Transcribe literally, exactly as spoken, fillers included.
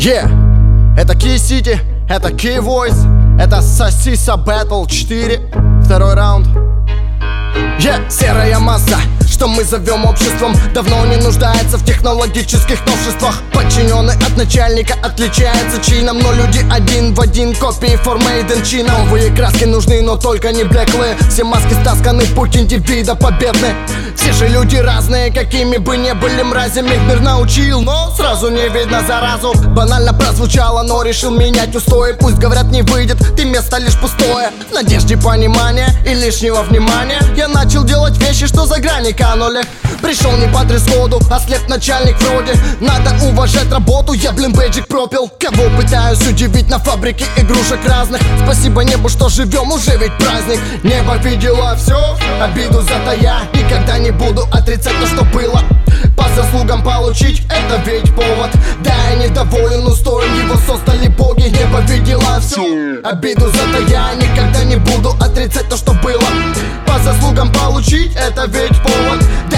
Yeah, это Key City, это Key Voice, это Сосиса Battle четыре, второй раунд. Yeah, серая масса, что мы зовем обществом, давно не нуждается в технологических новшествах. Подчиненный от начальника отличается чином, но люди один в один, копии for made in China. Новые краски нужны, но только не блеклые. Все маски стасканы, путь индивида победный. Все же люди разные, какими бы ни были мразями. Мир научил, но сразу не видно заразу. Банально прозвучало, но решил менять устои. Пусть говорят не выйдет, ты место лишь пустое. В надежде понимания и лишнего внимания я начал делать вещи, что за грани канули. Пришел не по дресс-коду, а слеп начальник вроде. Надо уважать работу, я блин бейджик пропил. Кого пытаюсь удивить на фабрике игрушек разных. Спасибо небу, что живем, уже ведь праздник. Небо видело все, обиду затая. Никогда не буду отрицать то, что было. По заслугам получить, это ведь повод. Да, я недоволен устоем, его создали боги. Небо видело все, обиду затая. Никогда не буду отрицать то, что было. По заслугам получить, это ведь повод. Да,